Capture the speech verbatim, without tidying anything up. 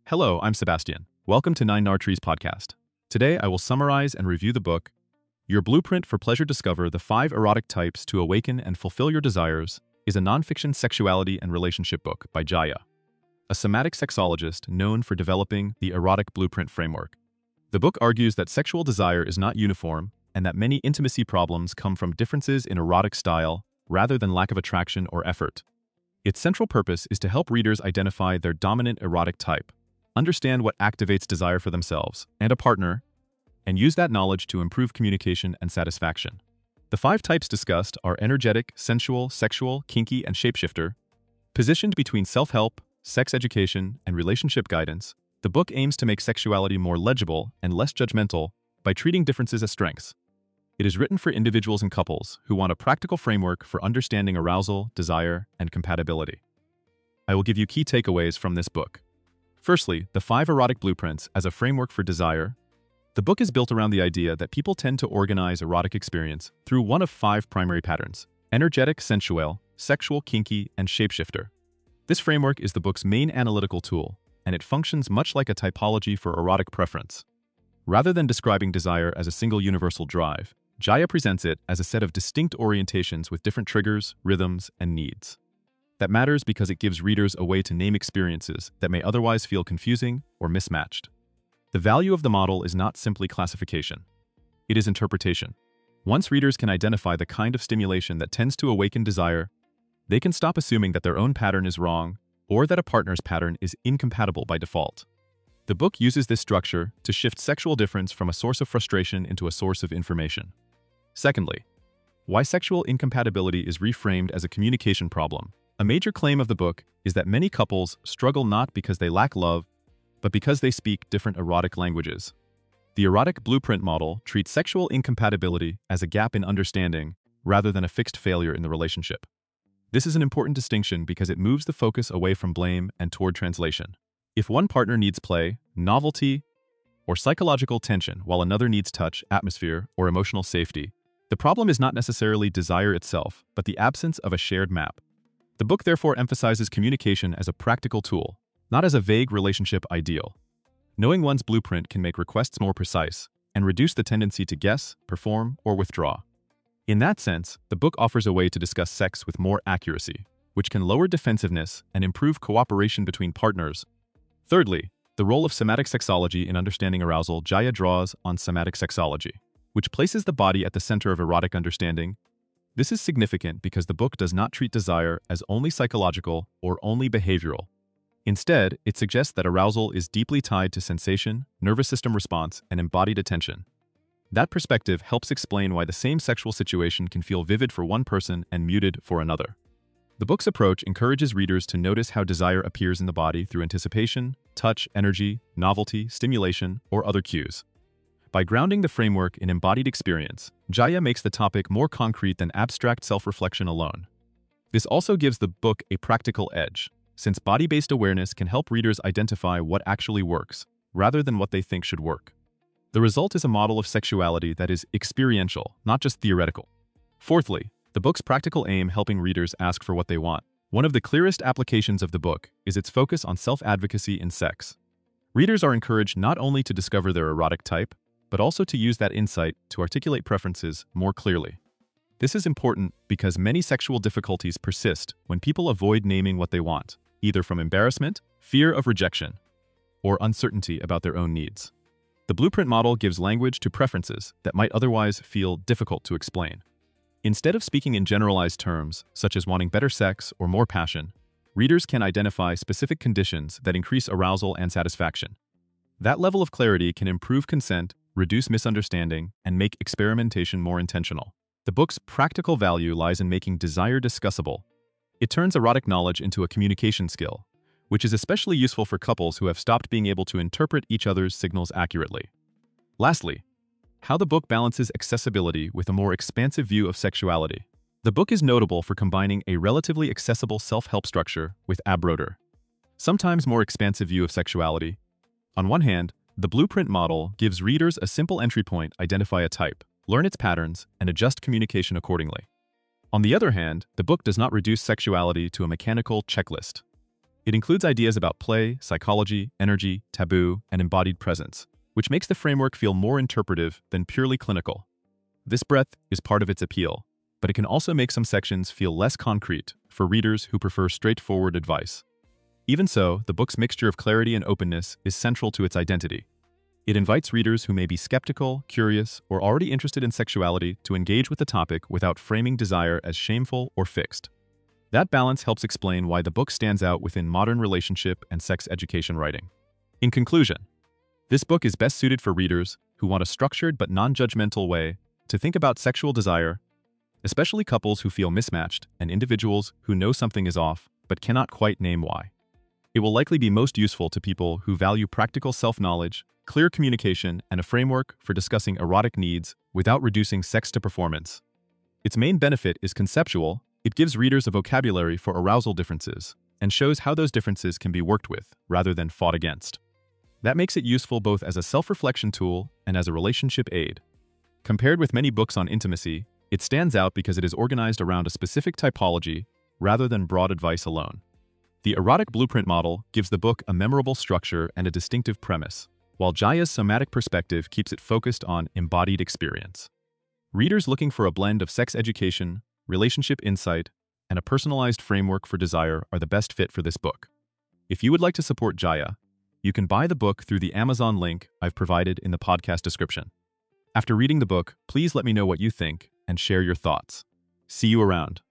Hello, I'm Sebastian. Welcome to Nine Nartrees podcast. Today, I will summarize and review the book, Your Blueprint for Pleasure. Discover the Five Erotic Types to Awaken and Fulfill Your Desires is a nonfiction sexuality and relationship book by Jaya, a somatic sexologist known for developing the erotic blueprint framework. The book argues that sexual desire is not uniform and that many intimacy problems come from differences in erotic style rather than lack of attraction or effort. Its central purpose is to help readers identify their dominant erotic type, understand what activates desire for themselves and a partner, and use that knowledge to improve communication and satisfaction. The five types discussed are energetic, sensual, sexual, kinky, and shapeshifter. Positioned between self-help, sex education, and relationship guidance, the book aims to make sexuality more legible and less judgmental by treating differences as strengths. It is written for individuals and couples who want a practical framework for understanding arousal, desire, and compatibility. I will give you key takeaways from this book. Firstly, the five erotic blueprints as a framework for desire. The book is built around the idea that people tend to organize erotic experience through one of five primary patterns: energetic, sensual, sexual, kinky, and shapeshifter. This framework is the book's main analytical tool, and it functions much like a typology for erotic preference. Rather than describing desire as a single universal drive, Jaya presents it as a set of distinct orientations with different triggers, rhythms, and needs. That matters because it gives readers a way to name experiences that may otherwise feel confusing or mismatched. The value of the model is not simply classification. It is interpretation. Once readers can identify the kind of stimulation that tends to awaken desire, they can stop assuming that their own pattern is wrong or that a partner's pattern is incompatible by default. The book uses this structure to shift sexual difference from a source of frustration into a source of information. Secondly, why sexual incompatibility is reframed as a communication problem. A major claim of the book is that many couples struggle not because they lack love, but because they speak different erotic languages. The erotic blueprint model treats sexual incompatibility as a gap in understanding rather than a fixed failure in the relationship. This is an important distinction because it moves the focus away from blame and toward translation. If one partner needs play, novelty, or psychological tension while another needs touch, atmosphere, or emotional safety, the problem is not necessarily desire itself, but the absence of a shared map. The book therefore emphasizes communication as a practical tool, not as a vague relationship ideal. Knowing one's blueprint can make requests more precise and reduce the tendency to guess, perform, or withdraw. In that sense, the book offers a way to discuss sex with more accuracy, which can lower defensiveness and improve cooperation between partners. Thirdly, the role of somatic sexology in understanding arousal. Jaya draws on somatic sexology, which places the body at the center of erotic understanding. This is significant because the book does not treat desire as only psychological or only behavioral. Instead, it suggests that arousal is deeply tied to sensation, nervous system response, and embodied attention. That perspective helps explain why the same sexual situation can feel vivid for one person and muted for another. The book's approach encourages readers to notice how desire appears in the body through anticipation, touch, energy, novelty, stimulation, or other cues. By grounding the framework in embodied experience, Jaya makes the topic more concrete than abstract self-reflection alone. This also gives the book a practical edge, since body-based awareness can help readers identify what actually works, rather than what they think should work. The result is a model of sexuality that is experiential, not just theoretical. Fourthly, the book's practical aim helping readers ask for what they want. One of the clearest applications of the book is its focus on self-advocacy in sex. Readers are encouraged not only to discover their erotic type, but also to use that insight to articulate preferences more clearly. This is important because many sexual difficulties persist when people avoid naming what they want, either from embarrassment, fear of rejection, or uncertainty about their own needs. The blueprint model gives language to preferences that might otherwise feel difficult to explain. Instead of speaking in generalized terms, such as wanting better sex or more passion, readers can identify specific conditions that increase arousal and satisfaction. That level of clarity can improve consent, reduce misunderstanding, and make experimentation more intentional. The book's practical value lies in making desire discussable. It turns erotic knowledge into a communication skill, which is especially useful for couples who have stopped being able to interpret each other's signals accurately. Lastly, how the book balances accessibility with a more expansive view of sexuality. The book is notable for combining a relatively accessible self-help structure with ab rotor, sometimes more expansive view of sexuality. On one hand, the blueprint model gives readers a simple entry point: identify a type, learn its patterns, and adjust communication accordingly. On the other hand, the book does not reduce sexuality to a mechanical checklist. It includes ideas about play, psychology, energy, taboo, and embodied presence, which makes the framework feel more interpretive than purely clinical. This breadth is part of its appeal, but it can also make some sections feel less concrete for readers who prefer straightforward advice. Even so, the book's mixture of clarity and openness is central to its identity. It invites readers who may be skeptical, curious, or already interested in sexuality to engage with the topic without framing desire as shameful or fixed. That balance helps explain why the book stands out within modern relationship and sex education writing. In conclusion, this book is best suited for readers who want a structured but non-judgmental way to think about sexual desire, especially couples who feel mismatched and individuals who know something is off but cannot quite name why. It will likely be most useful to people who value practical self-knowledge, clear communication, and a framework for discussing erotic needs without reducing sex to performance. Its main benefit is conceptual. It gives readers a vocabulary for arousal differences and shows how those differences can be worked with rather than fought against. That makes it useful both as a self-reflection tool and as a relationship aid. Compared with many books on intimacy, it stands out because it is organized around a specific typology rather than broad advice alone. The erotic blueprint model gives the book a memorable structure and a distinctive premise, while Jaya's somatic perspective keeps it focused on embodied experience. Readers looking for a blend of sex education, relationship insight, and a personalized framework for desire are the best fit for this book. If you would like to support Jaya, you can buy the book through the Amazon link I've provided in the podcast description. After reading the book, please let me know what you think and share your thoughts. See you around.